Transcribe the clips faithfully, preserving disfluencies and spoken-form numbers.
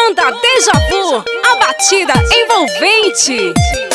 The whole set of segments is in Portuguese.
Banda Deja Vu, a batida envolvente.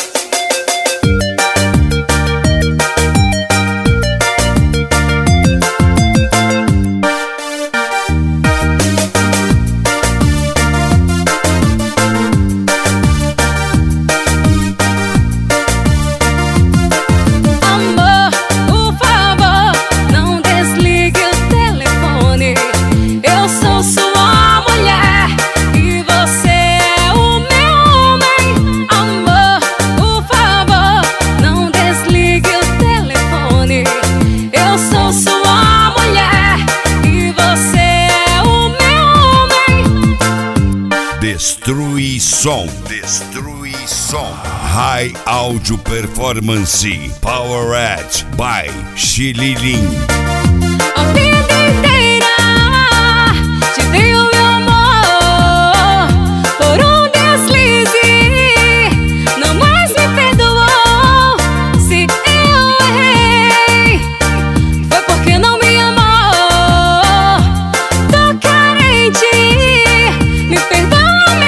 Destrui Som, Destrui Som, High Audio Performance, Powered by Xililim. A vida inteira te dei o meu amor, por um deslize não mais me perdoou. Se eu errei, foi porque não me amou. Tô carente, me perdoa.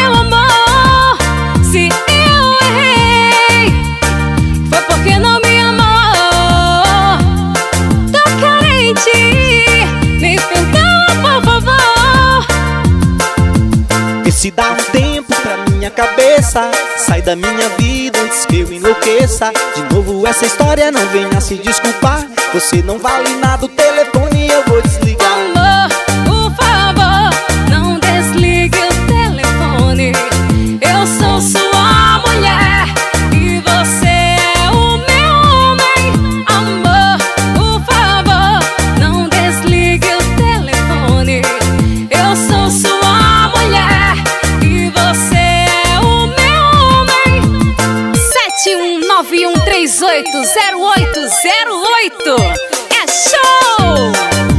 Se dá um tempo pra minha cabeça, sai da minha vida antes que eu enlouqueça. De novo essa história, não venha se desculpar. Você não vale nada, o telefone eu vou desligar. Amor, por favor, não desligue o telefone. Eu sou sua mulher e você é o meu homem. Amor, por favor, não desligue o telefone. Eu sou sua mulher e você é o meu homem. Sete um nove um três oito zero oito zero oito. É show!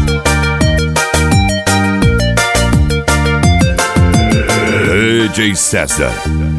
D J César.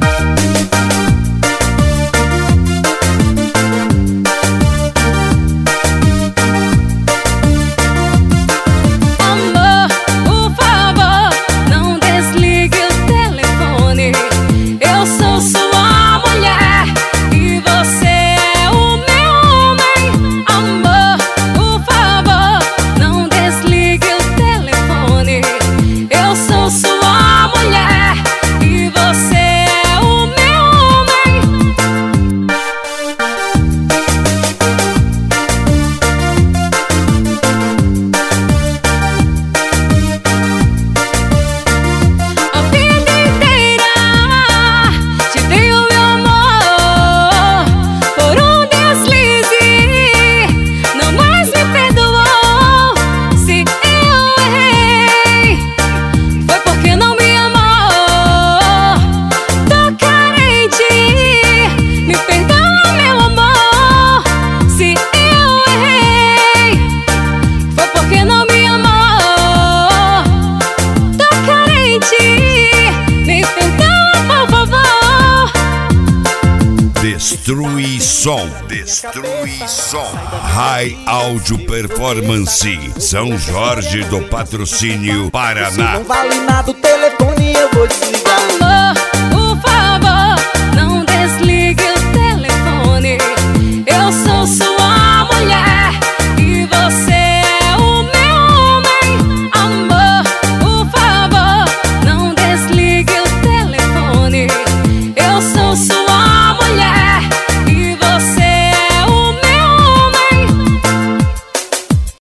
Destrui Som, Destrui Som, High Audio Performance, São Jorge do Patrocínio, Paraná. Você não vale nada, o telefone